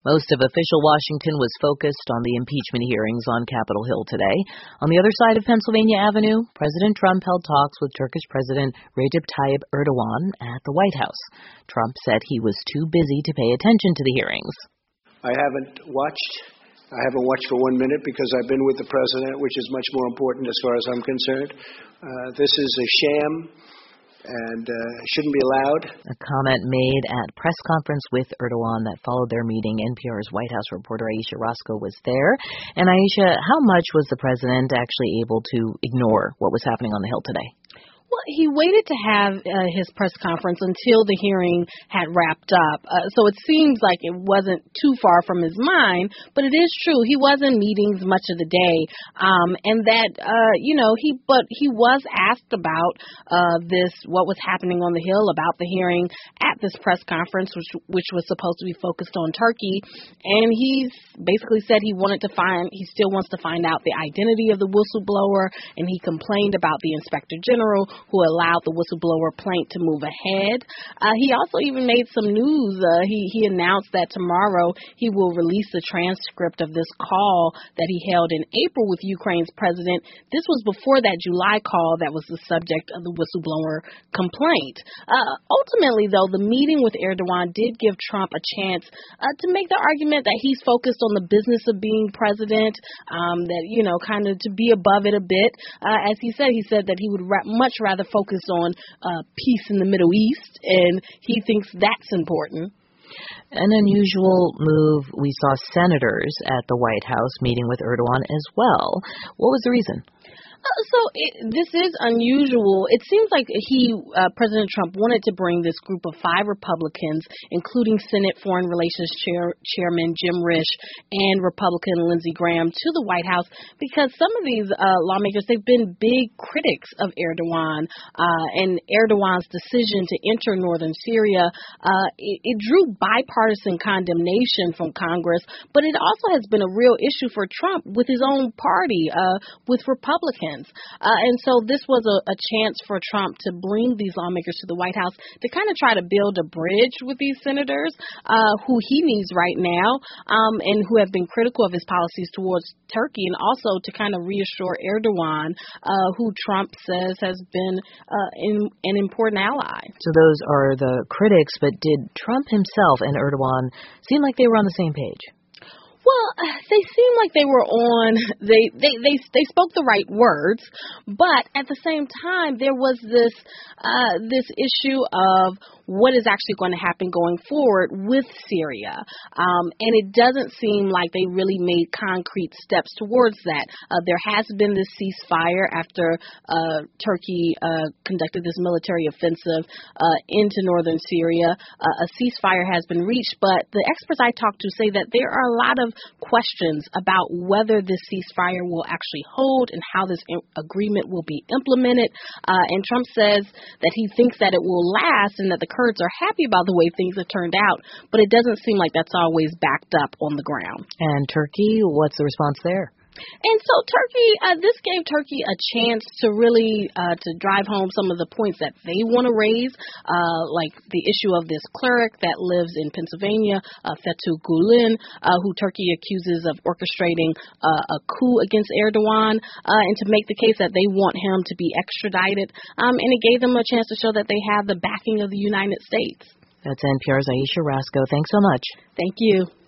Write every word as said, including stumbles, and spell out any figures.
Most of official Washington was focused on the impeachment hearings on Capitol Hill today. On the other side of Pennsylvania Avenue, President Trump held talks with Turkish President Recep Tayyip Erdogan at the White House. Trump said he was too busy to pay attention to the hearings. I haven't watched. I haven't watched for one minute because I've been with the president, which is much more important as far as I'm concerned. Uh, this is a sham and uh, shouldn't be allowed. A comment made at press conference with Erdogan that followed their meeting. N P R's White House reporter Ayesha Rascoe was there. And Ayesha, how much was the president actually able to ignore what was happening on the Hill today? Well, he waited to have uh, his press conference until the hearing had wrapped up. Uh, so it seems like it wasn't too far from his mind, but it is true. He was in meetings much of the day. Um, and that, uh, you know, he, but he was asked about uh, this, what was happening on the Hill, about the hearing at this press conference, which, which was supposed to be focused on Turkey. And he basically said he wanted to find, he still wants to find out the identity of the whistleblower. And he complained about the inspector general who allowed the whistleblower plaint to move ahead. Uh, he also even made some news. Uh, he, he announced that tomorrow he will release the transcript of this call that he held in April with Ukraine's president. This was before that July call that was the subject of the whistleblower complaint. Uh, ultimately, though, the meeting with Erdogan did give Trump a chance uh, to make the argument that he's focused on the business of being president, um, that, you know, kind of to be above it a bit. Uh, as he said, he said that he would ra- much rather focus on uh, peace in the Middle East, and he thinks that's important. An unusual move. We saw senators at the White House meeting with Erdogan as well. What was the reason? Uh, so it, this is unusual. It seems like he, uh, President Trump, wanted to bring this group of five Republicans, including Senate Foreign Relations Chair, Chairman Jim Risch and Republican Lindsey Graham, to the White House because some of these uh, lawmakers, they've been big critics of Erdogan uh, and Erdogan's decision to enter northern Syria. Uh, it, it drew bipartisan condemnation from Congress, but it also has been a real issue for Trump with his own party, uh, with Republicans. Uh, and so this was a, a chance for Trump to bring these lawmakers to the White House to kind of try to build a bridge with these senators uh, who he needs right now um, and who have been critical of his policies towards Turkey, and also to kind of reassure Erdogan, uh, who Trump says has been uh, in, an important ally. So those are the critics, but did Trump himself and Erdogan seem like they were on the same page? Well, they seemed like they were on, they, they, they, they spoke the right words, but at the same time, there was this, uh, this issue of what is actually going to happen going forward with Syria. Um, and it doesn't seem like they really made concrete steps towards that. Uh, there has been this ceasefire after uh, Turkey uh, conducted this military offensive uh, into northern Syria. Uh, a ceasefire has been reached, but the experts I talked to say that there are a lot of questions about whether this ceasefire will actually hold and how this in- agreement will be implemented. Uh, and Trump says that he thinks that it will last and that the Kurds are happy about the way things have turned out, but it doesn't seem like that's always backed up on the ground. And Turkey, what's the response there? And so Turkey, uh, this gave Turkey a chance to really uh, to drive home some of the points that they want to raise, uh, like the issue of this cleric that lives in Pennsylvania, uh, Fethullah Gulen, uh, who Turkey accuses of orchestrating uh, a coup against Erdogan, uh, and to make the case that they want him to be extradited. Um, and it gave them a chance to show that they have the backing of the United States. That's N P R's Ayesha Rascoe. Thanks so much. Thank you.